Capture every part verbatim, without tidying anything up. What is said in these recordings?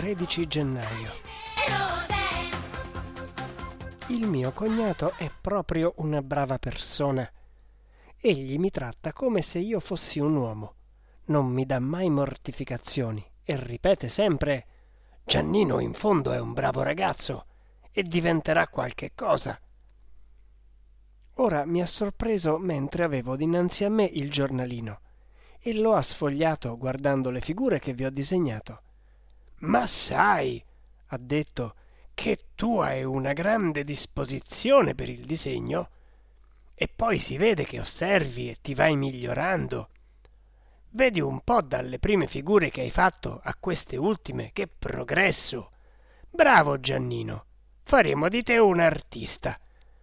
tredici gennaio. Il mio cognato è proprio una brava persona. Egli mi tratta come se io fossi un uomo. Non mi dà mai mortificazioni e ripete sempre: Giannino in fondo è un bravo ragazzo e diventerà qualche cosa. Ora mi ha sorpreso mentre avevo dinanzi a me il giornalino e lo ha sfogliato guardando le figure che vi ho disegnato. «Ma sai», ha detto, «che tu hai una grande disposizione per il disegno? E poi si vede che osservi e ti vai migliorando. Vedi un po' dalle prime figure che hai fatto a queste ultime che progresso. Bravo Giannino, faremo di te un artista».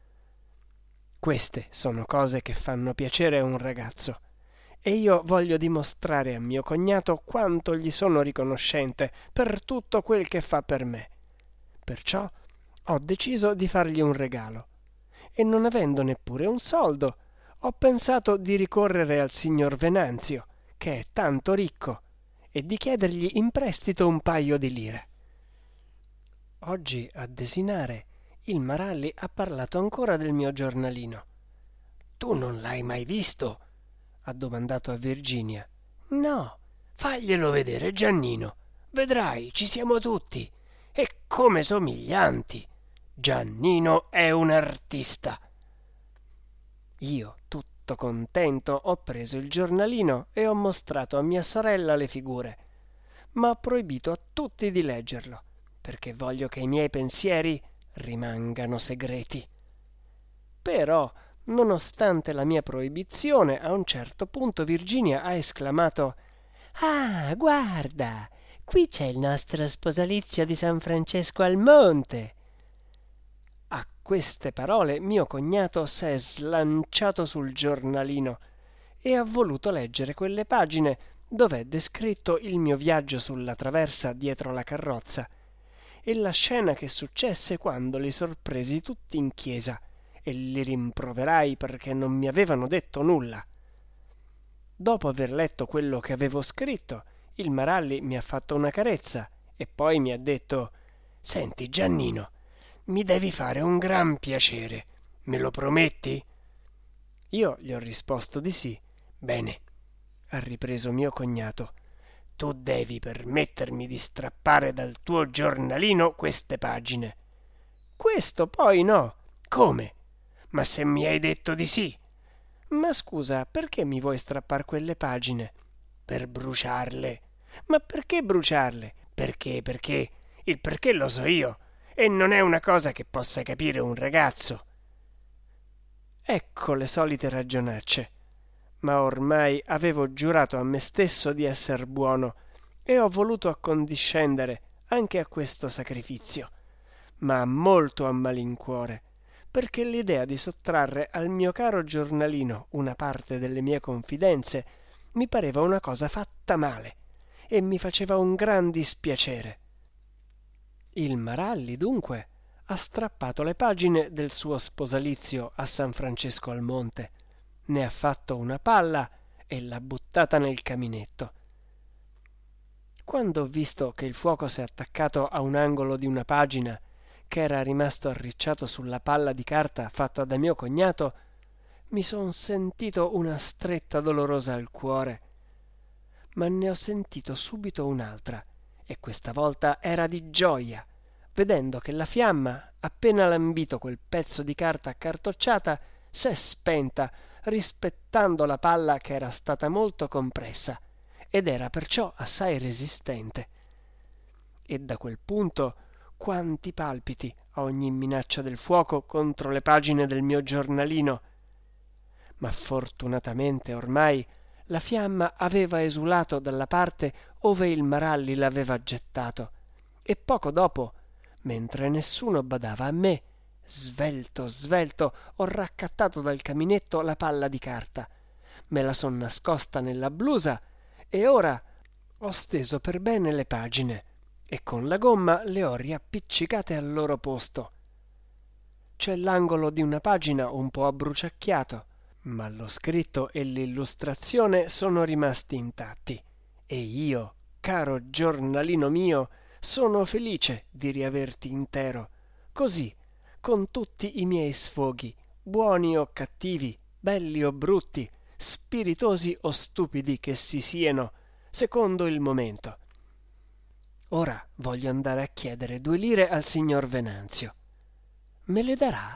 Queste sono cose che fanno piacere a un ragazzo e io voglio dimostrare a mio cognato quanto gli sono riconoscente per tutto quel che fa per me. Perciò ho deciso di fargli un regalo e non avendo neppure un soldo ho pensato di ricorrere al signor Venanzio, che è tanto ricco, e di chiedergli in prestito un paio di lire. Oggi a desinare il Maralli ha parlato ancora del mio giornalino. «Tu non l'hai mai visto?» ha domandato a Virginia. «No, faglielo vedere, Giannino. Vedrai, ci siamo tutti. E come somiglianti. Giannino è un artista». Io, tutto contento, ho preso il giornalino e ho mostrato a mia sorella le figure, ma ho proibito a tutti di leggerlo, perché voglio che i miei pensieri rimangano segreti. Però, nonostante la mia proibizione, a un certo punto Virginia ha esclamato: «Ah, guarda, qui c'è il nostro sposalizio di San Francesco al Monte». A queste parole mio cognato s'è slanciato sul giornalino e ha voluto leggere quelle pagine dove è descritto il mio viaggio sulla traversa dietro la carrozza e la scena che successe quando li sorpresi tutti in chiesa e li rimproverai perché non mi avevano detto nulla. Dopo aver letto quello che avevo scritto, il Maralli mi ha fatto una carezza e poi mi ha detto: «Senti Giannino, mi devi fare un gran piacere, me lo prometti?» Io gli ho risposto di sì. «Bene», ha ripreso mio cognato, «tu devi permettermi di strappare dal tuo giornalino queste pagine». «Questo poi no». «Come? Ma se mi hai detto di sì». «Ma scusa, perché mi vuoi strappar quelle pagine?» «Per bruciarle». «Ma perché bruciarle?» «Perché, perché, il perché lo so io, e non è una cosa che possa capire un ragazzo». Ecco le solite ragionacce. Ma ormai avevo giurato a me stesso di esser buono e ho voluto accondiscendere anche a questo sacrifizio, ma molto a malincuore, perché l'idea di sottrarre al mio caro giornalino una parte delle mie confidenze mi pareva una cosa fatta male e mi faceva un gran dispiacere. Il Maralli, dunque, ha strappato le pagine del suo sposalizio a San Francesco al Monte, ne ha fatto una palla e l'ha buttata nel caminetto. Quando ho visto che il fuoco s'è attaccato a un angolo di una pagina che era rimasto arricciato sulla palla di carta fatta da mio cognato, mi son sentito una stretta dolorosa al cuore. Ma ne ho sentito subito un'altra, e questa volta era di gioia, vedendo che la fiamma, appena lambito quel pezzo di carta accartocciata, s'è spenta, rispettando la palla che era stata molto compressa ed era perciò assai resistente. E da quel punto quanti palpiti a ogni minaccia del fuoco contro le pagine del mio giornalino! Ma fortunatamente ormai la fiamma aveva esulato dalla parte ove il Maralli l'aveva gettato, e poco dopo, mentre nessuno badava a me, svelto svelto ho raccattato dal caminetto la palla di carta, me la son nascosta nella blusa e ora ho steso per bene le pagine e con la gomma le ho riappiccicate al loro posto. C'è l'angolo di una pagina un po' abbruciacchiato, ma lo scritto e l'illustrazione sono rimasti intatti e io, caro giornalino mio, sono felice di riaverti intero, così, con tutti i miei sfoghi, buoni o cattivi, belli o brutti, spiritosi o stupidi che si siano, secondo il momento. Ora voglio andare a chiedere due lire al signor Venanzio. Me le darà?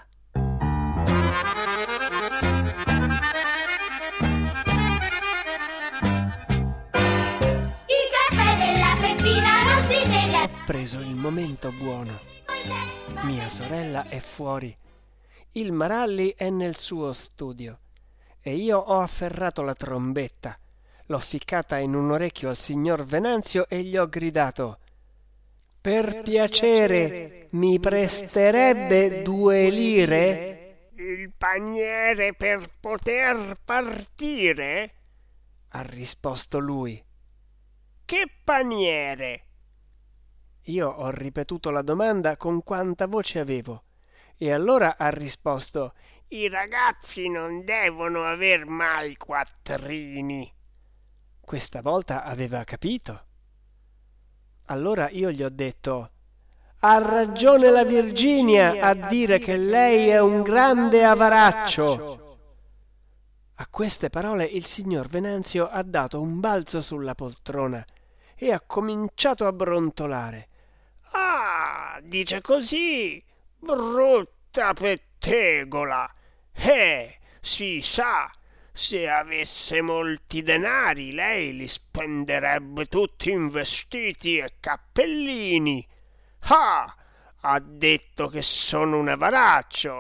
Il caffè della Peppina non si nega. Ho preso il momento buono. Mia sorella è fuori. Il Maralli è nel suo studio e io ho afferrato la trombetta, l'ho ficcata in un orecchio al signor Venanzio e gli ho gridato: per piacere, mi presterebbe due lire? Il paniere per poter partire? Ha risposto lui. Che paniere? Io ho ripetuto la domanda con quanta voce avevo e allora ha risposto: i ragazzi non devono aver mai quattrini. Questa volta aveva capito. Allora io gli ho detto: ha ragione la Virginia a dire che lei è un grande avaraccio. A queste parole il signor Venanzio ha dato un balzo sulla poltrona e ha cominciato a brontolare. Ah, dice così, brutta pettegola. Eh, si sa, se avesse molti denari lei li spenderebbe tutti in vestiti e cappellini. Ah, ha detto che sono un avaraccio.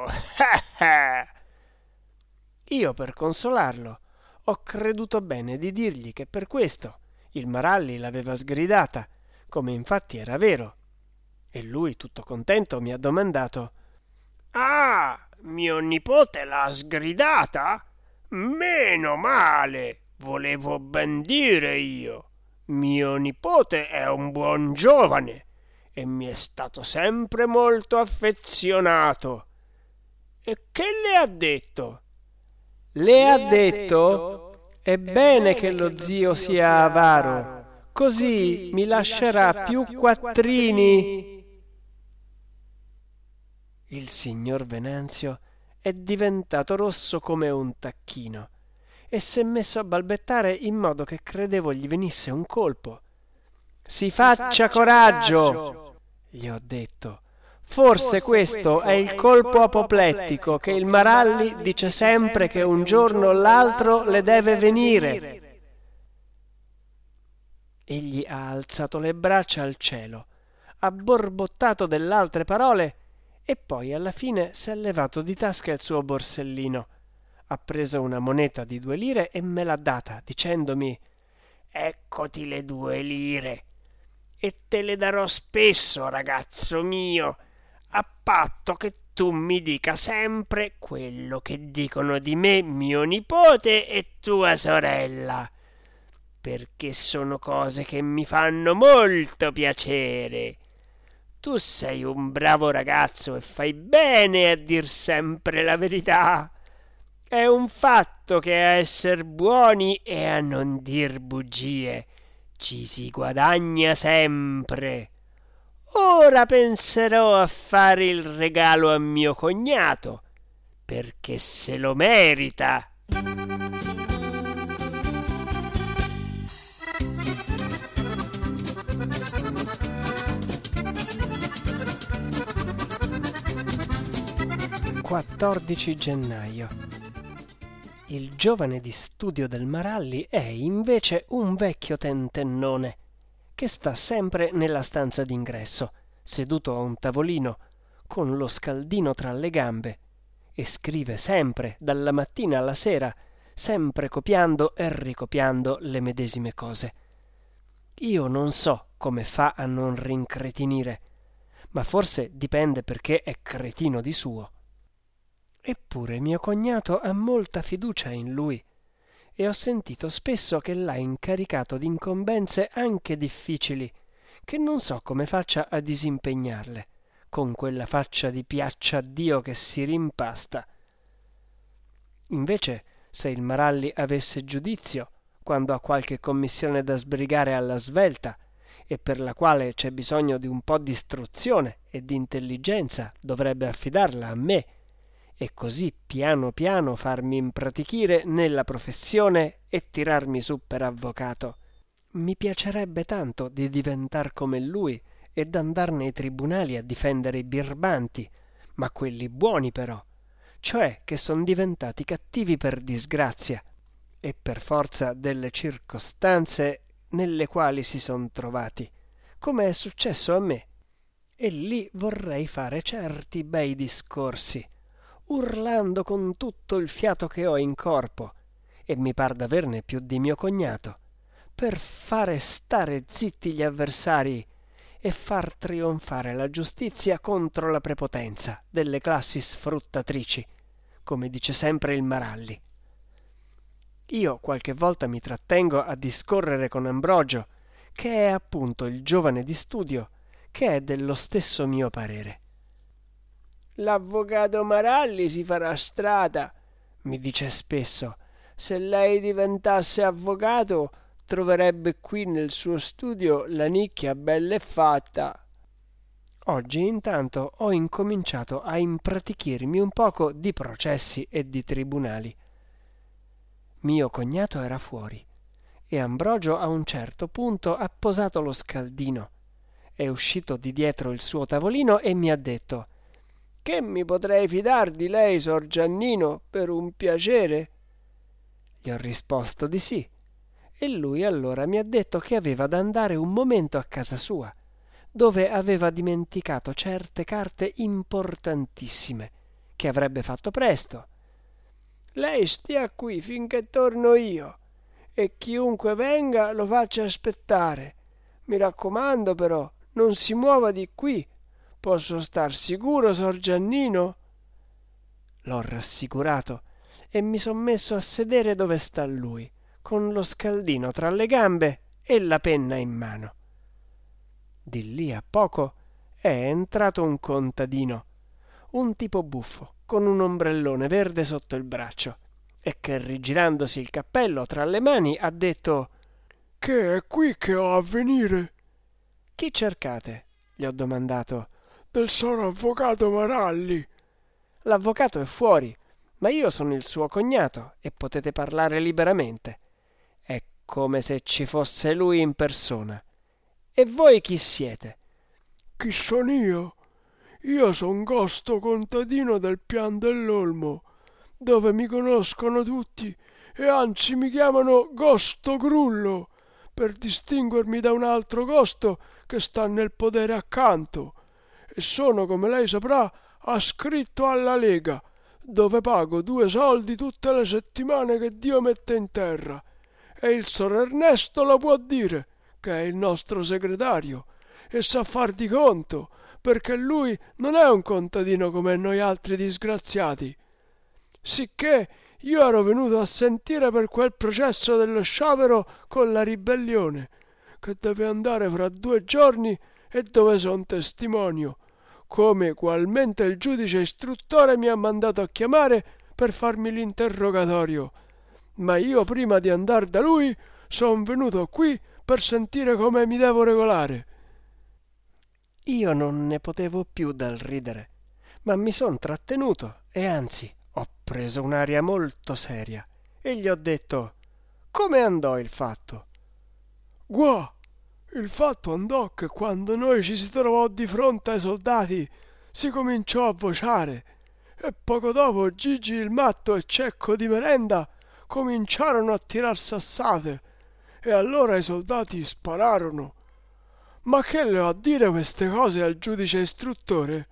Io, per consolarlo, ho creduto bene di dirgli che per questo il Maralli l'aveva sgridata, come infatti era vero. E lui, tutto contento, mi ha domandato: ah, mio nipote l'ha sgridata? Meno male, volevo ben dire io. Mio nipote è un buon giovane e mi è stato sempre molto affezionato. E che le ha detto? Le ha detto: è bene che lo zio sia avaro, così mi lascerà più quattrini. Il signor Venanzio è diventato rosso come un tacchino e s'è messo a balbettare in modo che credevo gli venisse un colpo. Si faccia coraggio, gli ho detto. Forse questo è il colpo apoplettico che il Maralli dice sempre che un giorno o l'altro le deve venire. Egli ha alzato le braccia al cielo, ha borbottato delle altre parole e poi alla fine s'è levato di tasca il suo borsellino, ha preso una moneta di due lire e me l'ha data, dicendomi: eccoti le due lire e te le darò spesso, ragazzo mio, a patto che tu mi dica sempre quello che dicono di me mio nipote e tua sorella, perché sono cose che mi fanno molto piacere. Tu sei un bravo ragazzo e fai bene a dir sempre la verità. È un fatto che a esser buoni e a non dir bugie ci si guadagna sempre. Ora penserò a fare il regalo a mio cognato, perché se lo merita. quattordici gennaio. Il giovane di studio del Maralli è invece un vecchio tentennone che sta sempre nella stanza d'ingresso, seduto a un tavolino, con lo scaldino tra le gambe, e scrive sempre, dalla mattina alla sera, sempre copiando e ricopiando le medesime cose. Io non so come fa a non rincretinire, ma forse dipende perché è cretino di suo. Eppure mio cognato ha molta fiducia in lui e ho sentito spesso che l'ha incaricato di incombenze anche difficili, che non so come faccia a disimpegnarle, con quella faccia di piaccia a Dio che si rimpasta. Invece, se il Maralli avesse giudizio, quando ha qualche commissione da sbrigare alla svelta, e per la quale c'è bisogno di un po' di istruzione e di intelligenza, dovrebbe affidarla a me e così piano piano farmi impratichire nella professione e tirarmi su per avvocato. Mi piacerebbe tanto di diventar come lui e d'andar nei tribunali a difendere i birbanti, ma quelli buoni però, cioè che son diventati cattivi per disgrazia e per forza delle circostanze nelle quali si son trovati, come è successo a me. E lì vorrei fare certi bei discorsi, urlando con tutto il fiato che ho in corpo, e mi par d'averne più di mio cognato, per fare stare zitti gli avversari e far trionfare la giustizia contro la prepotenza delle classi sfruttatrici, come dice sempre il Maralli. Io qualche volta mi trattengo a discorrere con Ambrogio, che è appunto il giovane di studio, che è dello stesso mio parere. «L'avvocato Maralli si farà strada», mi dice spesso. «Se lei diventasse avvocato, troverebbe qui nel suo studio la nicchia bella e fatta». Oggi intanto ho incominciato a impratichirmi un poco di processi e di tribunali. Mio cognato era fuori e Ambrogio a un certo punto ha posato lo scaldino. È uscito di dietro il suo tavolino e mi ha detto: «Che mi potrei fidar di lei, Sor Giannino, per un piacere?» Gli ho risposto di sì e lui allora mi ha detto che aveva da andare un momento a casa sua, dove aveva dimenticato certe carte importantissime, che avrebbe fatto presto. «Lei stia qui finché torno io e chiunque venga lo faccia aspettare. Mi raccomando però, non si muova di qui. Posso star sicuro, Sor Giannino?» L'ho rassicurato e mi son messo a sedere dove sta lui, con lo scaldino tra le gambe e la penna in mano. Di lì a poco è entrato un contadino, un tipo buffo, con un ombrellone verde sotto il braccio, e che rigirandosi il cappello tra le mani ha detto: «Che è qui che ho a venire?» «Chi cercate?» gli ho domandato. «Del sor avvocato Maralli». «L'avvocato è fuori, ma io sono il suo cognato e potete parlare liberamente. È come se ci fosse lui in persona. E voi chi siete?» «Chi son io? Io son Gosto contadino del Pian dell'Olmo, dove mi conoscono tutti e anzi mi chiamano Gosto Grullo, per distinguermi da un altro Gosto che sta nel podere accanto, e sono, come lei saprà, ascritto alla Lega, dove pago due soldi tutte le settimane che Dio mette in terra, e il sor Ernesto lo può dire, che è il nostro segretario, e sa far di conto, perché lui non è un contadino come noi altri disgraziati. Sicché io ero venuto a sentire per quel processo dello sciopero con la ribellione, che deve andare fra due giorni e dove son testimonio, come qualmente il giudice istruttore mi ha mandato a chiamare per farmi l'interrogatorio. Ma io prima di andar da lui son venuto qui per sentire come mi devo regolare». Io non ne potevo più dal ridere, ma mi son trattenuto e anzi ho preso un'aria molto seria e gli ho detto: «Come andò il fatto?» «Guà, il fatto andò che quando noi ci si trovò di fronte ai soldati si cominciò a vociare e poco dopo Gigi il matto e Cecco di merenda cominciarono a tirar sassate e allora i soldati spararono. Ma che le ho a dire queste cose al giudice istruttore?»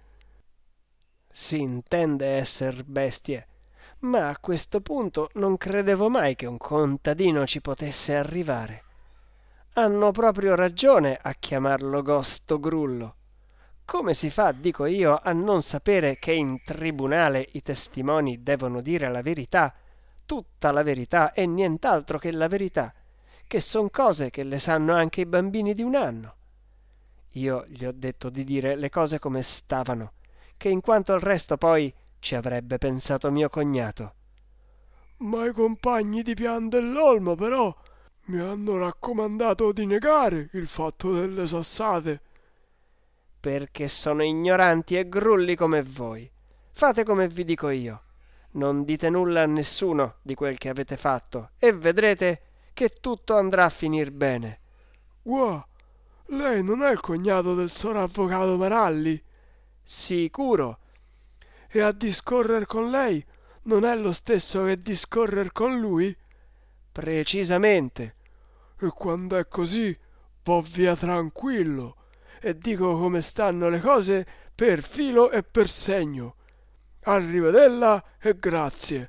Si intende esser bestie, ma a questo punto non credevo mai che un contadino ci potesse arrivare. Hanno proprio ragione a chiamarlo Gosto Grullo. Come si fa, dico io, a non sapere che in tribunale i testimoni devono dire la verità, tutta la verità e nient'altro che la verità, che son cose che le sanno anche i bambini di un anno? Io gli ho detto di dire le cose come stavano, che in quanto al resto poi ci avrebbe pensato mio cognato. «Ma i compagni di Pian dell'Olmo però Mi hanno raccomandato di negare il fatto delle sassate. Perché sono ignoranti e grulli come voi. Fate come vi dico io. Non dite nulla a nessuno di quel che avete fatto e vedrete che tutto andrà a finir bene. Guà, lei non è il cognato del soravvocato Maralli? Sicuro. E a discorrer con lei non è lo stesso che discorrer con lui? Precisamente. E quando è così, vo via tranquillo e dico come stanno le cose per filo e per segno. Arrivedella e grazie.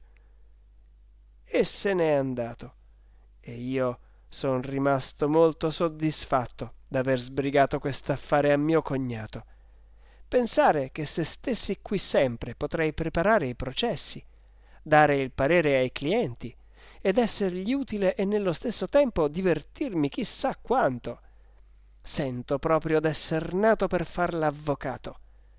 E se n'è andato. E io son rimasto molto soddisfatto d'aver sbrigato quest'affare a mio cognato. Pensare che se stessi qui sempre potrei preparare i processi, dare il parere ai clienti ed essergli utile e nello stesso tempo divertirmi chissà quanto. Sento proprio d'esser nato per far l'avvocato.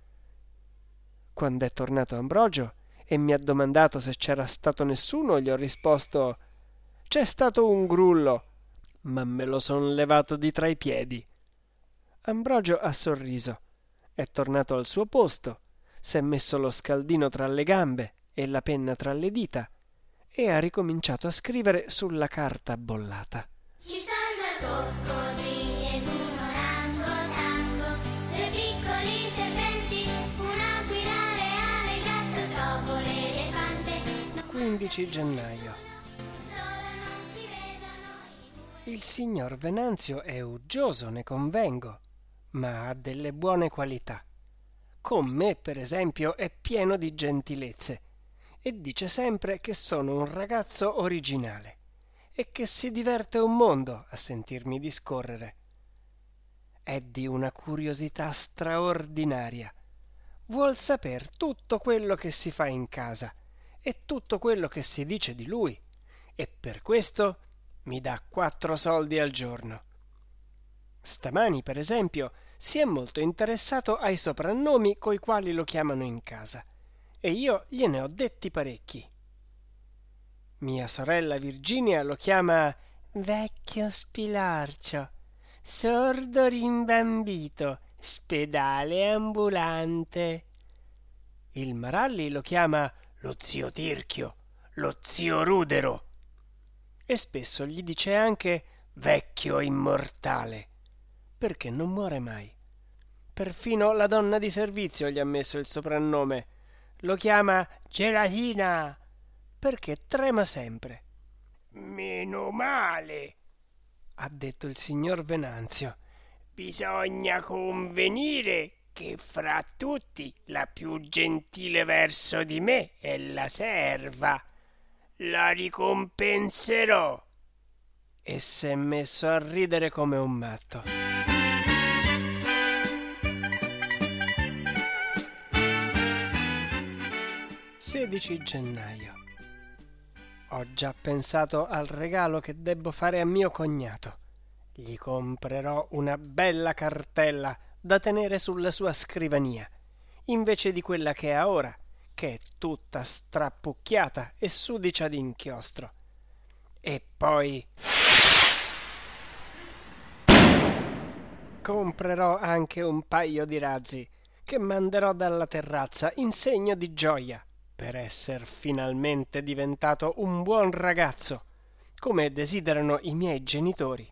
Quando è tornato Ambrogio e mi ha domandato se c'era stato nessuno, gli ho risposto: c'è stato un grullo, ma me lo son levato di tra i piedi. Ambrogio ha sorriso, è tornato al suo posto, s'è messo lo scaldino tra le gambe e la penna tra le dita e ha ricominciato a scrivere sulla carta bollata. Ci sono coccodrilli ed un orangotango, due piccoli serpenti, un aquila reale, gatto, topo, l'elefante. quindici gennaio. Solo non si vedono i due. Il signor Venanzio è uggioso, ne convengo, ma ha delle buone qualità. Con me, per esempio, è pieno di gentilezze e dice sempre che sono un ragazzo originale e che si diverte un mondo a sentirmi discorrere. È di una curiosità straordinaria. Vuol saper tutto quello che si fa in casa e tutto quello che si dice di lui, e per questo mi dà quattro soldi al giorno. Stamani, per esempio, si è molto interessato ai soprannomi coi quali lo chiamano in casa, e io gliene ho detti parecchi. Mia sorella Virginia lo chiama vecchio spilorcio, sordo rimbambito, spedale ambulante. Il Maralli lo chiama lo zio Tirchio, lo zio Rudero, e spesso gli dice anche vecchio immortale, perché non muore mai. Perfino la donna di servizio gli ha messo il soprannome. Lo chiama Gelatina, perché trema sempre. Meno male, Ha detto il signor Venanzio. bisogna convenire che fra tutti la più gentile verso di me è la serva. La ricompenserò. E s'è messo a ridere come un matto. sedici gennaio. Ho già pensato al regalo che debbo fare a mio cognato. Gli comprerò una bella cartella da tenere sulla sua scrivania, invece di quella che ha ora, che è tutta strappucchiata e sudicia d'inchiostro. E poi comprerò anche un paio di razzi che manderò dalla terrazza in segno di gioia per esser finalmente diventato un buon ragazzo, come desiderano i miei genitori.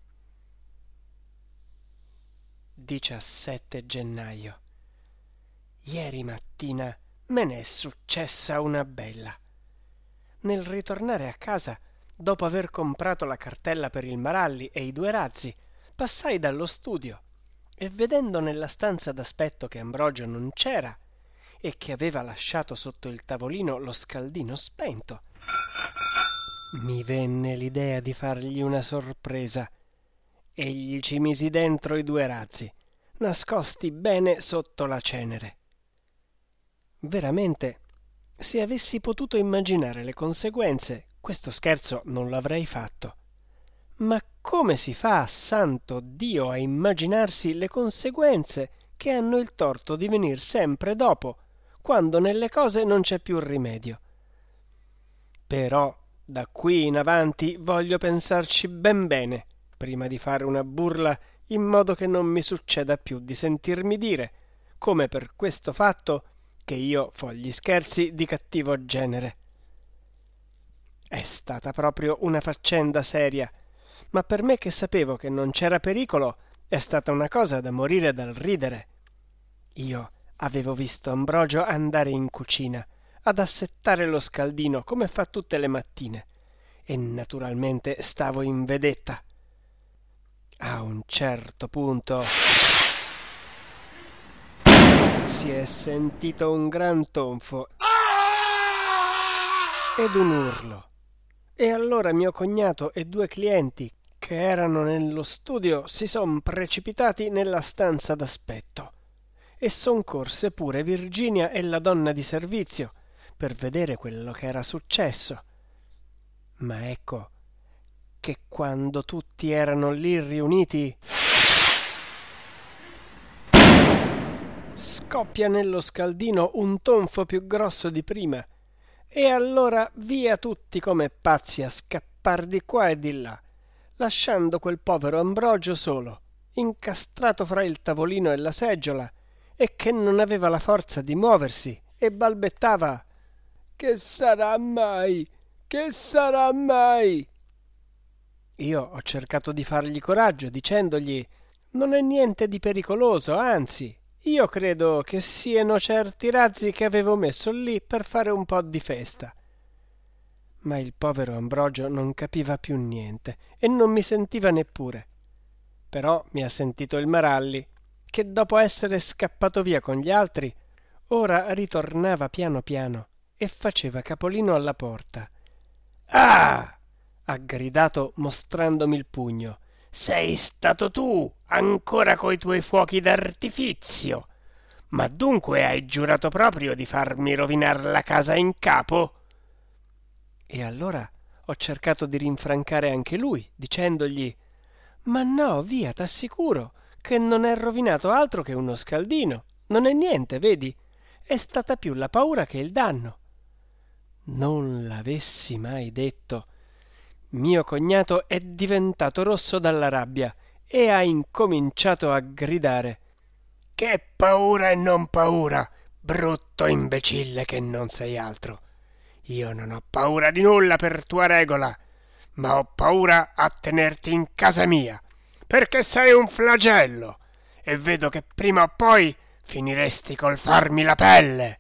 diciassette gennaio. Ieri mattina me n'è successa una bella. Nel ritornare a casa, dopo aver comprato la cartella per il Maralli e i due razzi, passai dallo studio e, vedendo nella stanza d'aspetto che Ambrogio non c'era e che aveva lasciato sotto il tavolino lo scaldino spento, mi venne l'idea di fargli una sorpresa e gli ci misi dentro i due razzi, nascosti bene sotto la cenere. Veramente, se avessi potuto immaginare le conseguenze, questo scherzo non l'avrei fatto. Ma come si fa, santo Dio, a immaginarsi le conseguenze che hanno il torto di venir sempre dopo, quando nelle cose non c'è più rimedio? Però Da qui in avanti voglio pensarci ben bene prima di fare una burla, in modo che non mi succeda più di sentirmi dire, come per questo fatto, che io fo gli scherzi di cattivo genere. È stata proprio una faccenda seria, ma per me che sapevo che non c'era pericolo, è stata una cosa da morire dal ridere. Io avevo visto Ambrogio andare in cucina ad assettare lo scaldino come fa tutte le mattine, e naturalmente stavo in vedetta. A un certo punto si è sentito un gran tonfo ed un urlo, e allora mio cognato e due clienti che erano nello studio si son precipitati nella stanza d'aspetto, e son corse pure Virginia e la donna di servizio per vedere quello che era successo. Ma ecco che quando tutti erano lì riuniti, scoppia nello scaldino un tonfo più grosso di prima, e allora via tutti come pazzi a scappar di qua e di là, lasciando quel povero Ambrogio solo, incastrato fra il tavolino e la seggiola, e che non aveva la forza di muoversi, e balbettava: «Che sarà mai? Che sarà mai?» Io ho cercato di fargli coraggio, dicendogli: «Non è niente di pericoloso, anzi, io credo che siano certi razzi che avevo messo lì per fare un po' di festa». Ma il povero Ambrogio non capiva più niente e non mi sentiva neppure. Però mi ha sentito il Maralli, che dopo essere scappato via con gli altri, ora ritornava piano piano e faceva capolino alla porta. «Ah!» ha gridato mostrandomi il pugno. «Sei stato tu, ancora coi tuoi fuochi d'artifizio! Ma dunque hai giurato proprio di farmi rovinar la casa in capo?» E allora ho cercato di rinfrancare anche lui, dicendogli: «Ma no, via, t'assicuro che non è rovinato altro che uno scaldino. Non è niente, vedi? È stata più la paura che il danno». Non l'avessi mai detto, mio cognato è diventato rosso dalla rabbia e ha incominciato a gridare: «Che paura e non paura, brutto imbecille che non sei altro! Io non ho paura di nulla per tua regola, ma ho paura a tenerti in casa mia, perché sei un flagello, e vedo che prima o poi finiresti col farmi la pelle».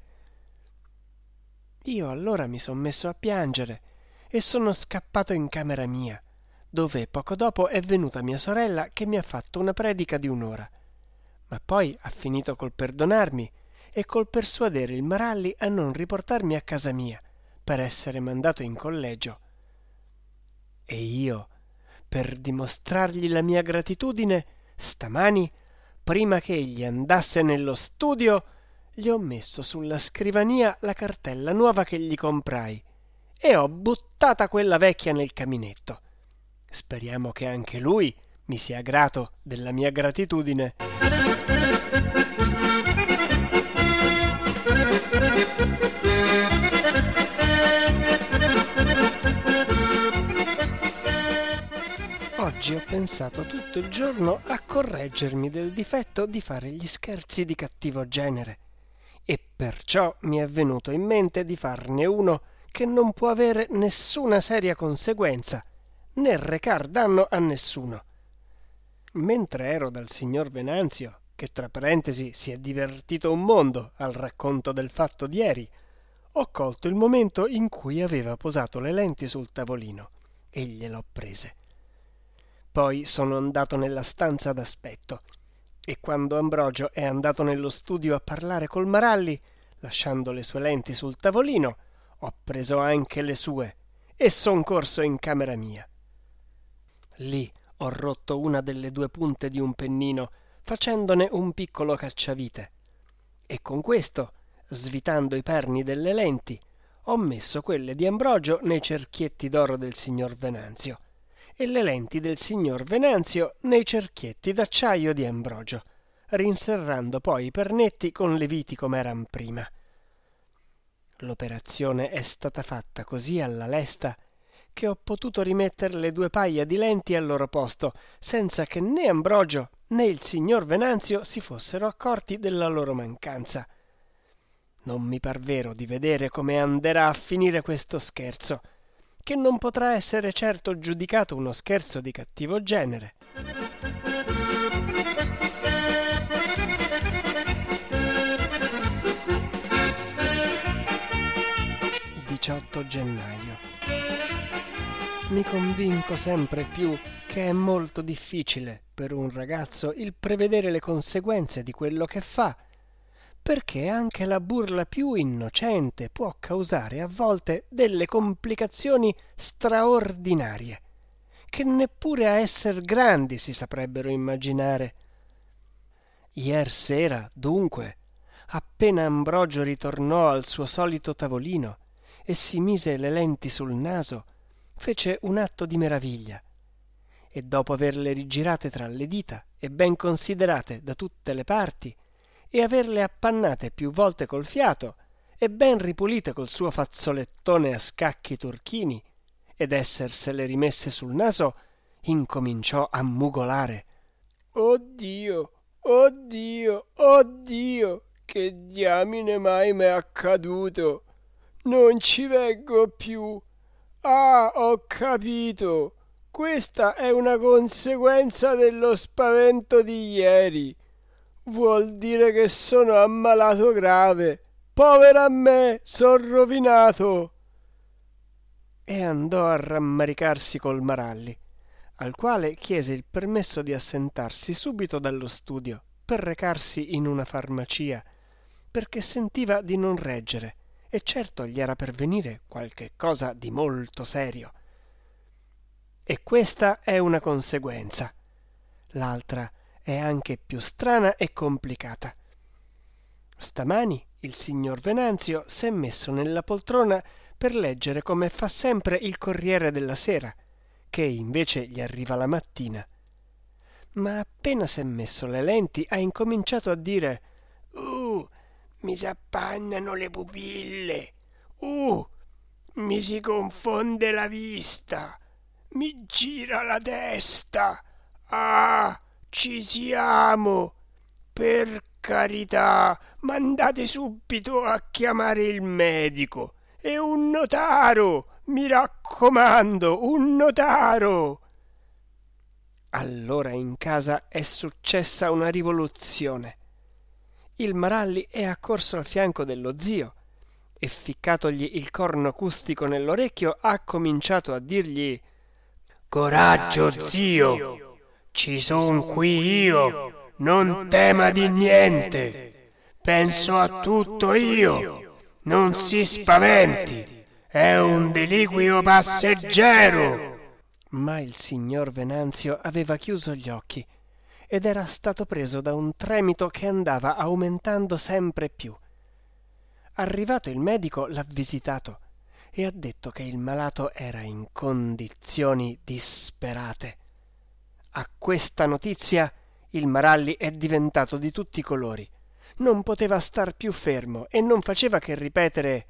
Io allora mi son messo a piangere e sono scappato in camera mia, dove poco dopo è venuta mia sorella che mi ha fatto una predica di un'ora, ma poi ha finito col perdonarmi e col persuadere il Maralli a non riportarmi a casa mia per essere mandato in collegio. E io, per dimostrargli la mia gratitudine, stamani, prima che egli andasse nello studio, gli ho messo sulla scrivania la cartella nuova che gli comprai e ho buttata quella vecchia nel caminetto. Speriamo che anche lui mi sia grato della mia gratitudine. Oggi ho pensato tutto il giorno a correggermi del difetto di fare gli scherzi di cattivo genere, e perciò mi è venuto in mente di farne uno che non può avere nessuna seria conseguenza, né recar danno a nessuno. Mentre ero dal signor Venanzio, che tra parentesi si è divertito un mondo al racconto del fatto di ieri, ho colto il momento in cui aveva posato le lenti sul tavolino e gliel'ho prese. Poi sono andato nella stanza d'aspetto, e quando Ambrogio è andato nello studio a parlare col Maralli, lasciando le sue lenti sul tavolino, ho preso anche le sue e son corso in camera mia. Lì ho rotto una delle due punte di un pennino, facendone un piccolo cacciavite, e con questo, svitando i perni delle lenti, ho messo quelle di Ambrogio nei cerchietti d'oro del signor Venanzio e le lenti del signor Venanzio nei cerchietti d'acciaio di Ambrogio, rinserrando poi i pernetti con le viti com'eran prima. L'operazione è stata fatta così alla lesta che ho potuto rimettere le due paia di lenti al loro posto, senza che né Ambrogio né il signor Venanzio si fossero accorti della loro mancanza. Non mi par vero di vedere come anderà a finire questo scherzo, che non potrà essere certo giudicato uno scherzo di cattivo genere. diciotto gennaio. Mi convinco sempre più che è molto difficile per un ragazzo il prevedere le conseguenze di quello che fa, perché anche la burla più innocente può causare a volte delle complicazioni straordinarie, che neppure a esser grandi si saprebbero immaginare. Ier sera, dunque, appena Ambrogio ritornò al suo solito tavolino e si mise le lenti sul naso, fece un atto di meraviglia, e dopo averle rigirate tra le dita e ben considerate da tutte le parti, e averle appannate più volte col fiato e ben ripulite col suo fazzolettone a scacchi turchini, ed essersele rimesse sul naso, incominciò a mugolare. Oh Dio, oh Dio, oh Dio, che diamine mai m'è accaduto? Non ci veggo più. Ah, ho capito. Questa è una conseguenza dello spavento di ieri. Vuol dire che sono ammalato grave. Povera me, son rovinato. E andò a rammaricarsi col Maralli, al quale chiese il permesso di assentarsi subito dallo studio per recarsi in una farmacia, perché sentiva di non reggere, e certo gli era per venire qualche cosa di molto serio. E questa è una conseguenza. L'altra è anche più strana e complicata. Stamani il signor Venanzio s'è messo nella poltrona per leggere come fa sempre il Corriere della Sera, che invece gli arriva la mattina. Ma appena s'è messo le lenti ha incominciato a dire: Uh, mi s'appannano le pupille. Uh, mi si confonde la vista. Mi gira la testa. Ah, ci siamo. Per carità, mandate subito a chiamare il medico e un notaro, mi raccomando, un notaro. Allora in casa è successa una rivoluzione. Il Maralli è accorso al fianco dello zio e, ficcatogli il corno acustico nell'orecchio, ha cominciato a dirgli: Coraggio, zio, ci son qui io, non tema di niente, penso a tutto io, non si spaventi, è un deliquio passeggero. Ma il signor Venanzio aveva chiuso gli occhi ed era stato preso da un tremito che andava aumentando sempre più. Arrivato il medico l'ha visitato e ha detto che il malato era in condizioni disperate. A questa notizia il Maralli è diventato di tutti i colori. Non poteva star più fermo e non faceva che ripetere: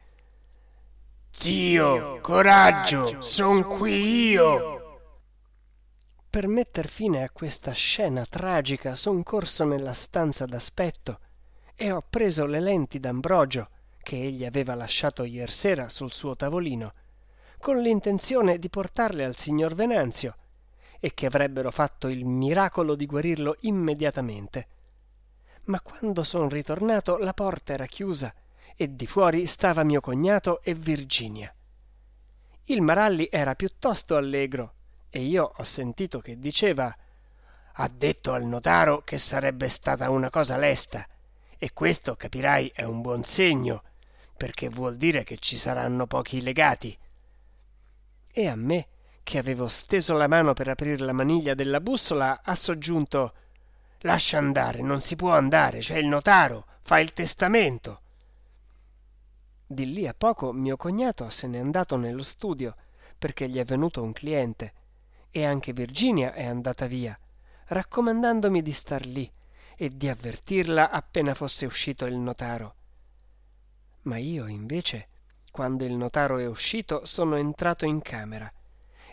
Zio, coraggio, son qui io. Per metter fine a questa scena tragica son corso nella stanza d'aspetto e ho preso le lenti d'Ambrogio che egli aveva lasciato iersera sul suo tavolino, con l'intenzione di portarle al signor Venanzio e che avrebbero fatto il miracolo di guarirlo immediatamente. Ma quando son ritornato la porta era chiusa e di fuori stava mio cognato e Virginia. Il Maralli era piuttosto allegro e io ho sentito che diceva: ha detto al notaro che sarebbe stata una cosa lesta, e questo, capirai, è un buon segno, perché vuol dire che ci saranno pochi legati. E a me, che avevo steso la mano per aprir la maniglia della bussola, ha soggiunto: lascia andare, non si può andare, c'è il notaro, fa il testamento. Di lì a poco mio cognato se n'è andato nello studio perché gli è venuto un cliente, e anche Virginia è andata via, raccomandandomi di star lì e di avvertirla appena fosse uscito il notaro. Ma io invece, quando il notaro è uscito, sono entrato in camera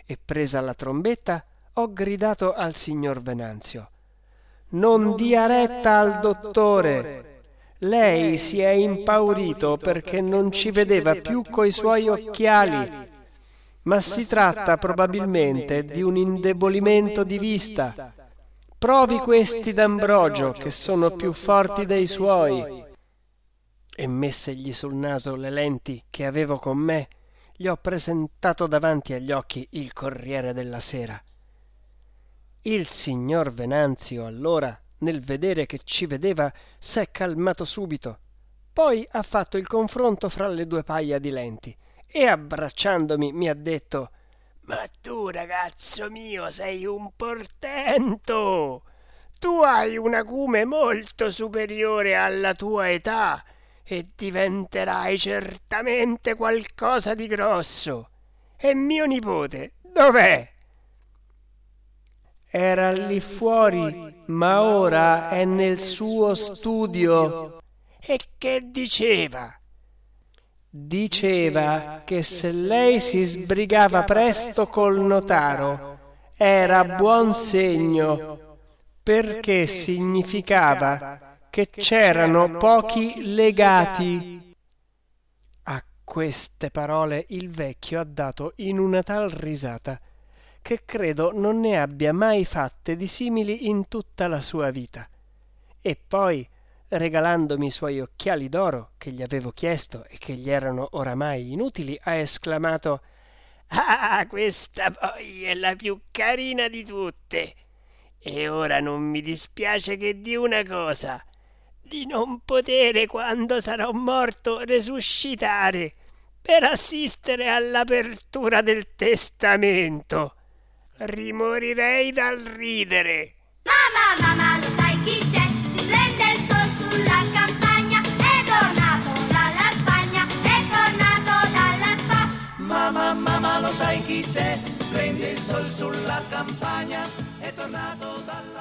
e presa la trombetta ho gridato al signor Venanzio: «Non dia retta al dottore! Lei si è impaurito perché non ci vedeva più coi suoi occhiali, ma si tratta probabilmente di un indebolimento di vista. Provi questi d'Ambrogio, che sono più forti dei suoi». E messegli sul naso le lenti che avevo con me, gli ho presentato davanti agli occhi il Corriere della Sera. Il signor Venanzio allora, nel vedere che ci vedeva, s'è calmato subito. Poi ha fatto il confronto fra le due paia di lenti e, abbracciandomi, mi ha detto: «Ma tu, ragazzo mio, sei un portento! Tu hai un acume molto superiore alla tua età e diventerai certamente qualcosa di grosso. E mio nipote, dov'è?» «Era lì fuori, ma ora è nel suo studio». «E che diceva?» «Diceva che se lei si sbrigava presto col notaro era buon segno, perché significava che c'erano pochi legati». A queste parole il vecchio ha dato in una tal risata che credo non ne abbia mai fatte di simili in tutta la sua vita. E poi, regalandomi i suoi occhiali d'oro che gli avevo chiesto e che gli erano oramai inutili, ha esclamato: «Ah, questa poi è la più carina di tutte! E ora non mi dispiace che di una cosa: di non potere, quando sarò morto, resuscitare per assistere all'apertura del testamento. Rimorirei dal ridere». Mamma, mamma, lo sai chi c'è? Splende il sol sulla campagna, è tornato dalla Spagna, è tornato dalla Spagna. Mamma, mamma, lo sai chi c'è? Splende il sol sulla campagna, è tornato dalla